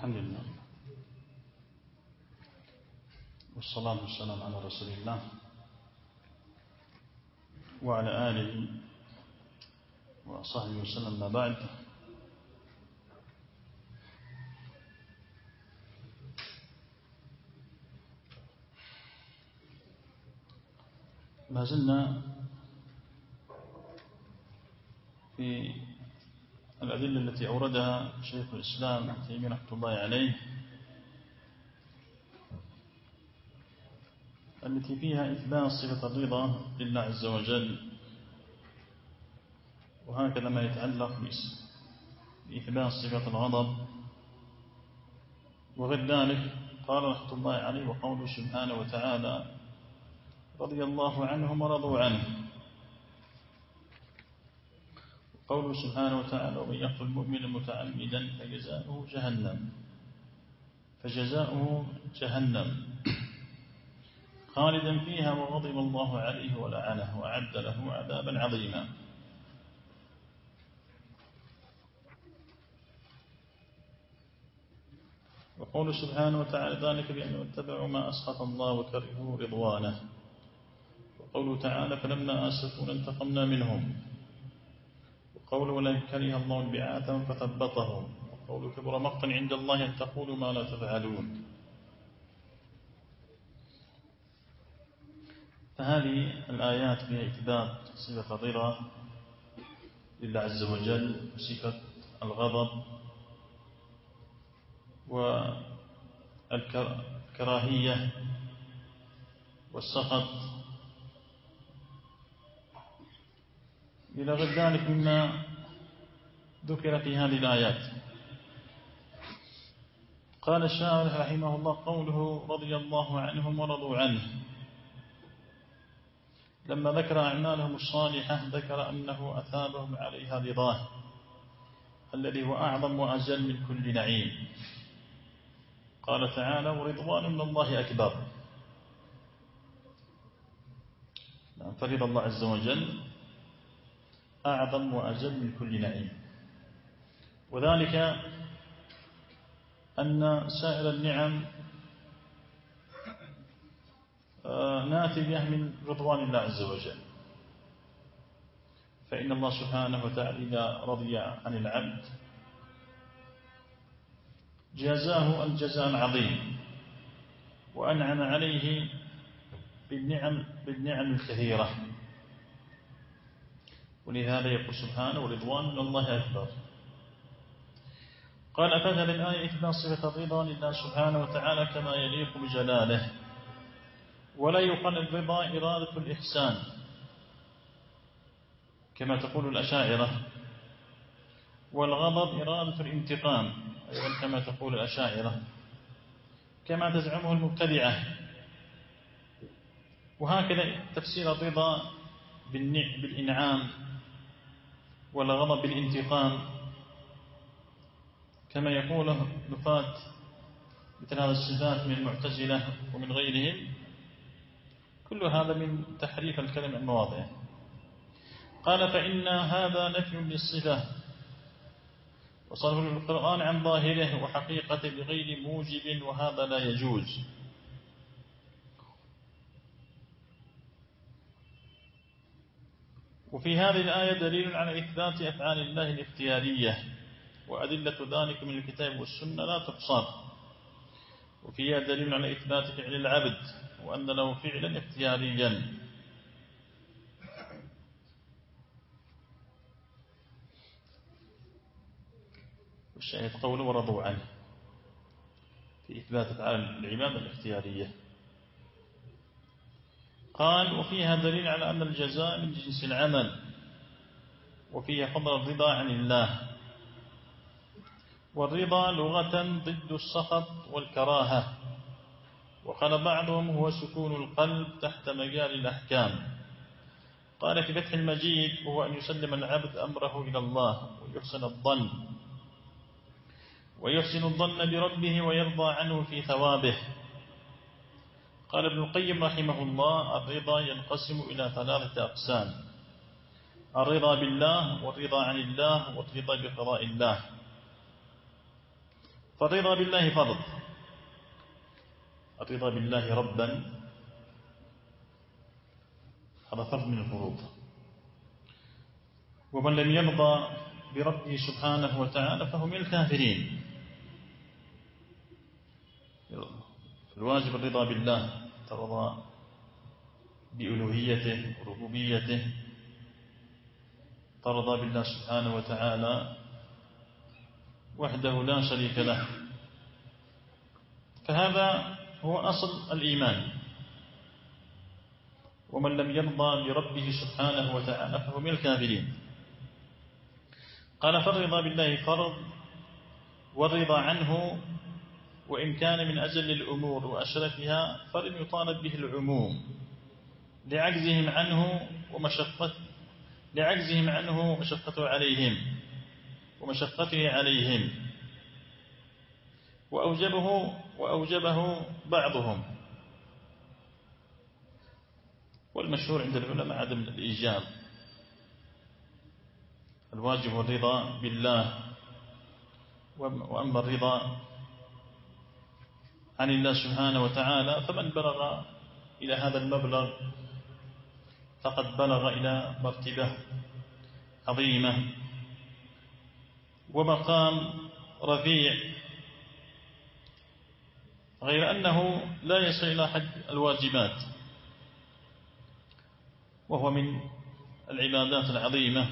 الحمد لله والصلاة والسلام على رسول الله وعلى آله وصحبه وسلم. ما بعد، ما زلنا في الأدلة التي أوردها شيخ الإسلام ابن تيمية رحمة الله عليه، التي فيها إثبات صفة الرضا لله عز وجل، وهكذا ما يتعلق بإثبات صفة الغضب وغير ذلك. قال رحمة الله عليه: وقوله سبحانه وتعالى: رضي الله عنهم ورضوا عنه. قوله سبحانه وتعالى: ومن يقتل مؤمنا متعمدا فجزاؤه جهنم خالدا فيها وغضب الله عليه ولعنه وأعد له عذابا عظيما. وقوله سبحانه وتعالى: ذلك بأنهم اتبعوا ما أسخط الله وكرهوا رضوانه. وقوله تعالى: فلما آسفونا انتقمنا منهم. وقوله: ولئن كره الله انبعاثهم فثبطهم. وقوله: كبر مقتا عند الله أن تقولوا ما لا تفعلون. فهذه الآيات فيها إثبات صفة الرضا لله عز وجل وصفة الغضب والكراهية والسخط إلى غير ذلك مما ذكر في هذه الآيات. قال الشاعر رحمه الله: قوله رضي الله عنهم ورضوا عنه، لما ذكر أعمالهم الصالحة ذكر أنه أثابهم عليها رضاه الذي هو أعظم وأجل من كل نعيم. قال تعالى: ورضوان من الله أكبر. فرضا الله عز وجل أعظم وأجل من كل نعيم، وذلك أن سائر النعم ناتجة من رضوان الله عز وجل. فإن الله سبحانه وتعالى إذا رضي عن العبد جازاه الجزاء العظيم وأنعم عليه بالنعم الكثيرة. ولهذا يقول سبحانه: ورضوان من الله أكبر. قال: فهذه الآية إثبات صفة الرضا لله سبحانه وتعالى كما يليق بجلاله، ولا يقال الرضا إرادة الإحسان كما تقول الأشاعرة، والغضب إرادة الانتقام أيضا كما تقول الأشاعرة، كما تزعمه المبتدعة. وهكذا تفسير الرضا بالإنعام والغضب بالانتقام كما يقوله نفاة مثل هذا الصفات من المعتزلة ومن غيرهم، كل هذا من تحريف الكلم عن مواضعه. قال: فإن هذا نفي للصفة وصرف القرآن عن ظاهره وحقيقته بغير موجب، وهذا لا يجوز. وفي هذه الآية دليل على إثبات أفعال الله الاختيارية، وأدلة ذلك من الكتاب والسنة لا تحصر. وفيها دليل على إثبات فعل العبد وأن له فعلا اختياريا. والشاهد قوله: ورضوا عنه، في إثبات أفعال العباد الاختيارية. قال: وفيها دليل على أن الجزاء من جنس العمل، وفيها فضل الرضا عن الله. والرضا لغة ضد السخط والكراهة، وقال بعضهم: هو سكون القلب تحت مجال الأحكام. قال في فتح المجيد: هو أن يسلم العبد أمره إلى الله ويحسن الظن بربه ويرضى عنه في ثوابه. قال ابن القيم رحمه الله: الرضا ينقسم إلى 3 أقسام: الرضا بالله، والرضا عن الله، والرضا بقضاء الله. فالرضا بالله فرض، الرضا بالله ربا هذا فرض من الفروض. ومن لم يرضى بربه سبحانه وتعالى فهو من الكافرين. الواجب الرضا بالله، ترضى بألوهيته وربوبيته، ترضى بالله سبحانه وتعالى وحده لا شريك له، فهذا هو أصل الإيمان. ومن لم يرضى بربه سبحانه وتعالى فهو من الكافرين. قال فالرضا بالله فرض، والرضا عنه وإن كان من أجل الأمور وأشرفها فلم يطالب به العموم لعجزهم عنه ومشقته عليهم وأوجبه بعضهم. والمشهور عند العلماء عدم الإيجاب، الواجب الرضا بالله. وأما الرضا عن الله سبحانه وتعالى فمن بلغ إلى هذا المبلغ فقد بلغ إلى مرتبة عظيمة ومقام رفيع، غير أنه لا يصل إلى حد الواجبات، وهو من العبادات العظيمة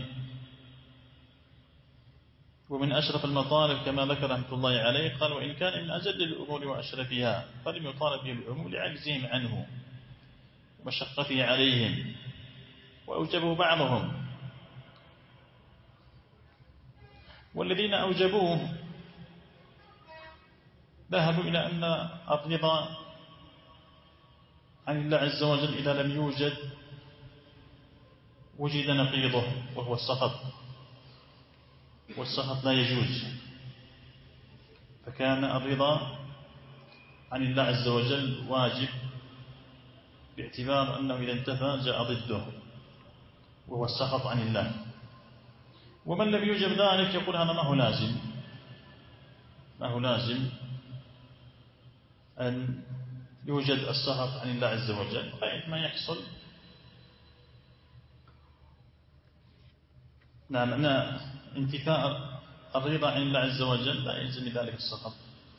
ومن أشرف المطالب كما ذكر رحمة الله عليه. قال وإن كان من أجل الأمور وأشرفها فلم يطالب به العموم لعجزهم عنه ومشقته عليهم وأوجبوا بعضهم. والذين أوجبوه ذهبوا إلى أن الرضا عن الله عز وجل إذا لم يوجد وجد نقيضه وهو السخط، والسخط لا يجوز، فكان الرضا عن الله عز وجل واجب باعتبار أنه إذا انتفى جاء ضده وهو السخط عن الله. ومن لم يوجب ذلك يقول هذا ما هو لازم أن يوجد السخط عن الله عز وجل، ما يحصل أن انتفاء الرضا عن الله عز وجل لا يلزم ذلك السخط.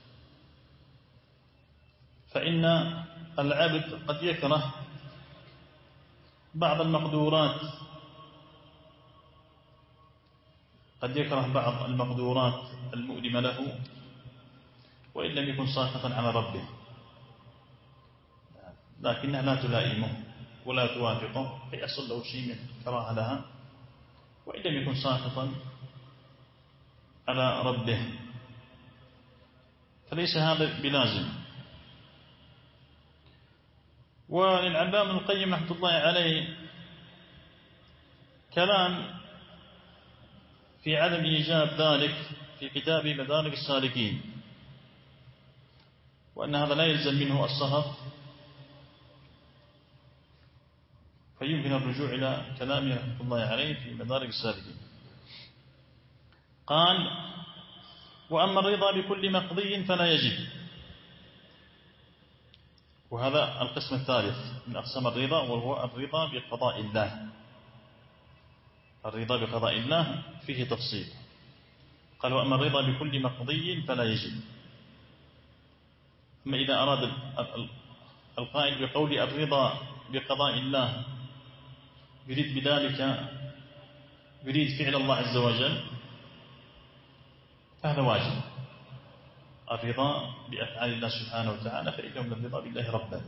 فإن العبد قد يكره بعض المقدورات، المؤلمة له وإن لم يكن ساخطا على ربه، لكنها لا تلائمه ولا توافقه فيحصل له شيء من كراهة لها وإن لم يكن ساخطا على ربه، فليس هذا بلازم. وللعلامة ابن القيم رحمة الله عليه كلام في عدم إيجاب ذلك في كتاب مدارج السالكين، وأن هذا لا يلزم منه السخط، فيمكن الرجوع إلى كلامه رحمة الله عليه في مدارج السالكين. قال وأما الرضا بكل مقضي فلا يجب، وهذا القسم الثالث من أقسام الرضا، وهو الرضا بقضاء الله. الرضا بقضاء الله فيه تفصيل. قال وأما الرضا بكل مقضي فلا يجب. أما إذا أراد القائل بقول الرضا بقضاء الله يريد بذلك فعل الله عز وجل فهذا واجب، الرضا بأفعال الله سبحانه وتعالى، فإنه من الرضا بالله ربا.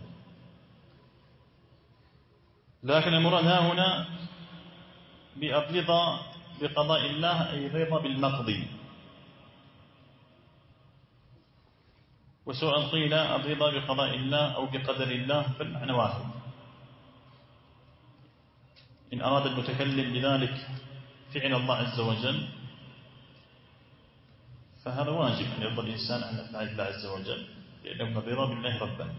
لكن المراد ها هنا بالرضا بقضاء الله أي الرضا بالمقضي، وسواء قيل الرضا بقضاء الله أو بقدر الله فالمعنى واحد. إن أراد المتكلم بذلك فعل الله عز وجل فهذا واجب أن يرضى الإنسان عن أفعال الله عز وجل، لأنه من الرضا بالله ربا.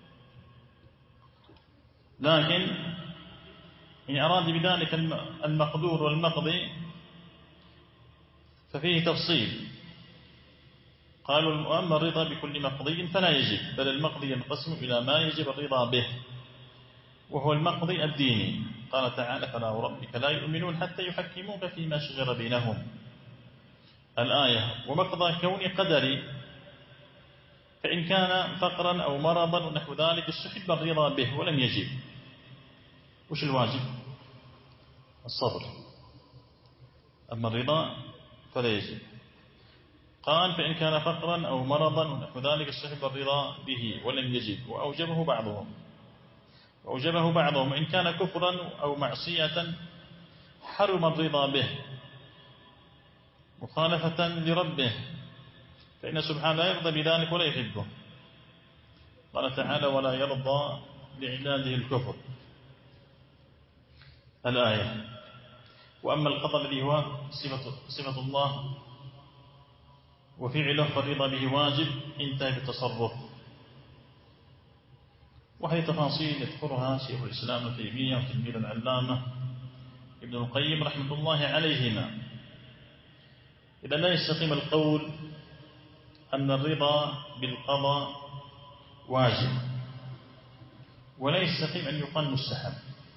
لكن إن أراد بذلك المقدور والمقضي ففيه تفصيل، قالوا وأما الرضا بكل مقضي فلا يجب، بل المقضي ينقسم إلى ما يجب الرضا به وهو المقضي الديني. قال تعالى فلا وربك لا يؤمنون حتى يحكموك فيما شجر بينهم الآية. ومقضى كوني قدري، فإن كان فقرا أو مرضا ونحو ذلك استحب الرضا به ولم يجب. وش الواجب؟ الصبر. أما الرضا فلا يجب. قال فإن كان فقرا أو مرضا ونحو ذلك استحب الرضا به ولم يجب. وأوجبه بعضهم وإن كان كفرا أو معصية حرم الرضا به مخالفة لربه، فإن سبحانه لا يرضى بذلك ولا يحبه. قال تعالى ولا يرضى لعباده الكفر الآية. وأما القضاء الذي هو صفة الله وفعله فالرضا به واجب انتهى بالتصرف. وهي تفاصيل يذكرها شيخ الإسلام ابن تيمية وتلميذ العلامة ابن القيم رحمة الله عليهما. إذا لا يستقيم القول أن الرضا بالقضاء واجب، ولا يستقيم أن يقال مستحب.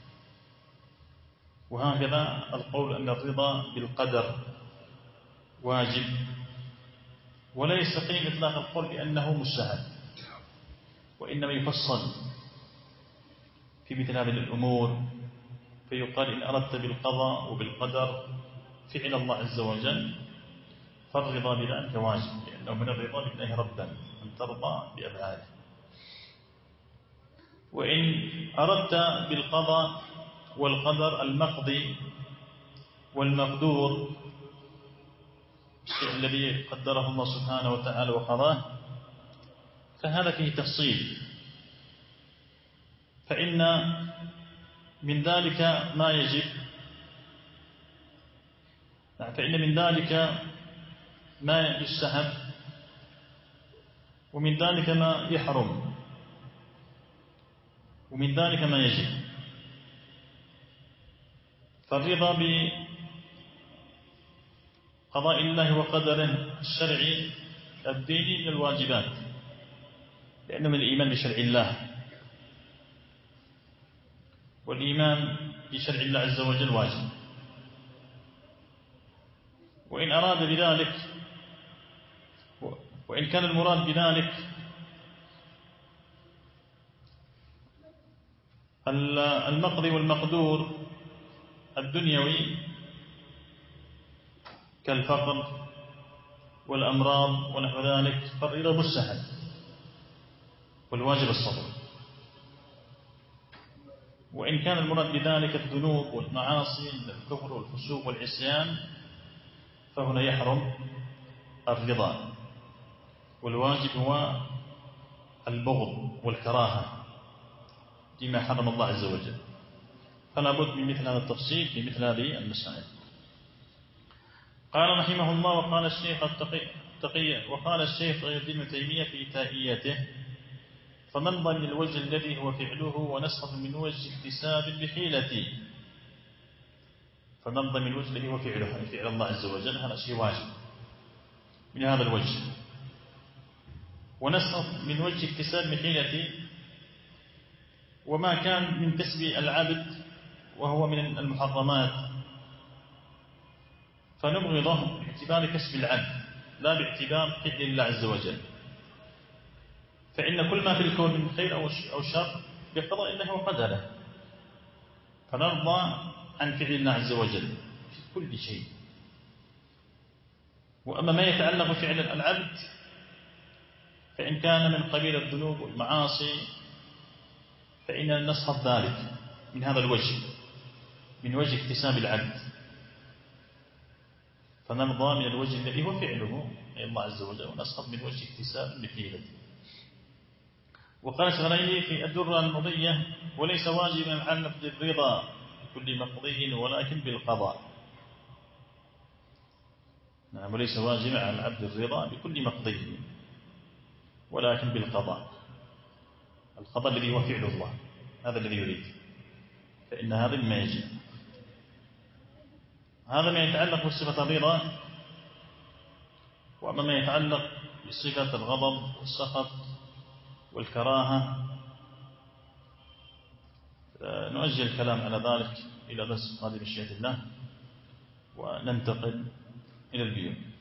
وهكذا القول أن الرضا بالقدر واجب، ولا يستقيم إطلاق القول بأنه مستحب، وإنما يفصل في مثل هذه الأمور، فيقال إن أردت بالقضاء وبالقدر فعل الله عز وجل فالرضا بذلك واجب، لأنه من الرضا بالله ربا أن ترضى بأفعاله. وإن أردت بالقضاء والقدر المقضي والمقدور، الشيء الذي قدره الله سبحانه وتعالى وقضاه، فهذا فيه تفصيل. فإن من ذلك ما يجب، فإن من ذلك ما يستحب، ومن ذلك ما يحرم، ومن ذلك ما يجب. فالرضا بقضاء الله وقدره الشرعي الديني من الواجبات، لأنه من الإيمان بشرع الله، والإيمان بشرع الله عز وجل واجب. وإن أراد بذلك، وإن كان المراد بذلك المقضي والمقدور الدنيوي كالفقر والأمراض ونحو ذلك، فالرضا مستحب والواجب الصبر. وإن كان المراد بذلك الذنوب والمعاصي من الكفر والفسوق والعصيان، فهنا يحرم الرضا، والواجب هو البغض والكراهة لما حرم الله عز وجل. فلا بد من مثل هذا التفصيل في مثل هذه المسائل. قال رحمه الله وقال الشيخ غير الدين ابن تيمية في تائيته فمن من الوجه الذي هو فعله ونسخة من وجه اكتساب بحيلة. فمن من الوجه الذي هو فعل الله عز وجل، هذا شيء واجب من هذا الوجه، ونسخة من وجه اكتساب بحيلة، وما كان من كسب العبد وهو من المحرمات فنبغضه باعتبار كسب العبد لا باعتبار فعل الله عز وجل. فإن كل ما في الكون من خير أو شر بقضاء الله وقدره، فنرضى عن فعل الله عز وجل في كل شيء. وأما ما يتعلق بفعل العبد فإن كان من قبيل الذنوب والمعاصي فإننا نسخط ذلك من هذا الوجه، من وجه اكتساب العبد، فنرضى من الوجه الذي هو فعله أي الله عز وجل، ونسخط من وجه اكتساب بحيلته. وقال الشغليني في الدرة المضية وليس واجبا على نفذ الرضا بكل مقضي ولكن بالقضاء. نعم، وليس واجبا على العبد الرضا بكل مقضي ولكن بالقضاء. القضاء الذي هو فعل الله هذا الذي يريد، فإن هذا ما يجب. هذا ما يتعلق بصفة الرضا. وأما ما يتعلق بصيغة الغضب والسخط والكراهة، نؤجل الكلام على ذلك إلى درس قادم بمشيئة الله، وننتقل إلى البيوع.